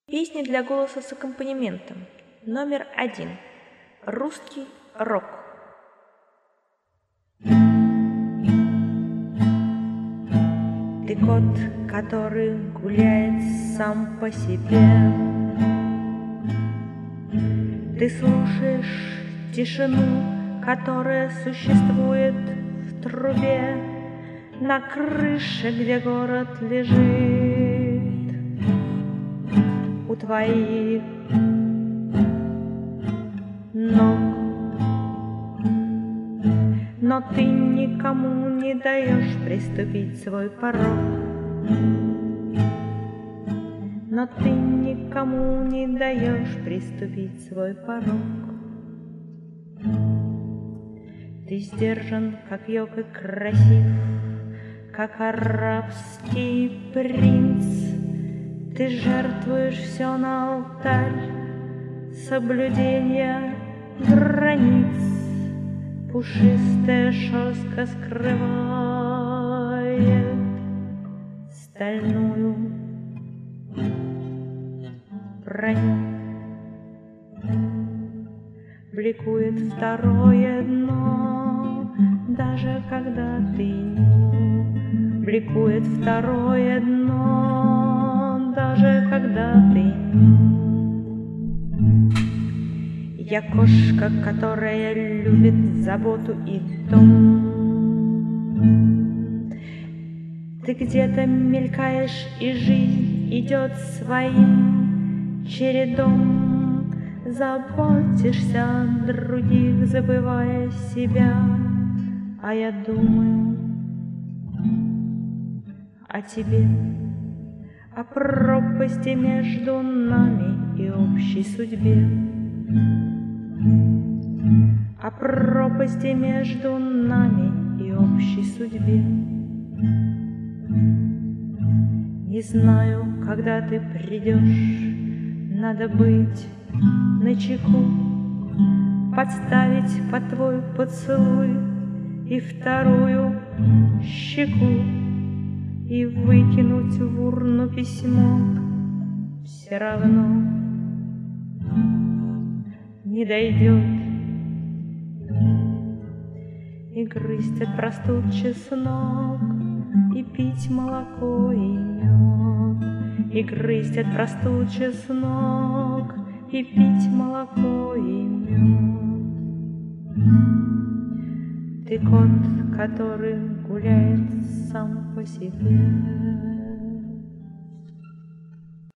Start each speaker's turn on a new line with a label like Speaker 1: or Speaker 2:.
Speaker 1: Песни для голоса с аккомпанементом. Номер 1. Русский рок. Ты кот, который гуляет сам по себе. Ты слушаешь тишину, которая существует в трубе на крыше, где город лежит у твоих ног. Но ты никому не даешь приступить свой порог. Но ты никому не даешь приступить свой порог. Ты сдержан, как йог, и красив, как арабский принц. Ты жертвуешь все на алтарь соблюдения границ. Пушистая шерстка скрывает стальную броню. Бликует второе дно, даже когда ты ню. Бликует второе дно, даже когда ты ню. Я кошка, которая любит заботу и дом. Ты где-то мелькаешь, и жизнь идет своим чередом. Заботишься о других, забывая себя, а я думаю о тебе, о пропасти между нами и общей судьбе. О пропасти между нами и общей судьбе. Не знаю, когда ты придешь, надо быть начеку, подставить под твой поцелуй и вторую щеку, и выкинуть в урну письмо. Все равно не дойдет. И грызть от простуд чеснок, и пить молоко и мед. И грызть от простуд чеснок, и пить молоко и мед. Ты кот, который гуляет сам по себе.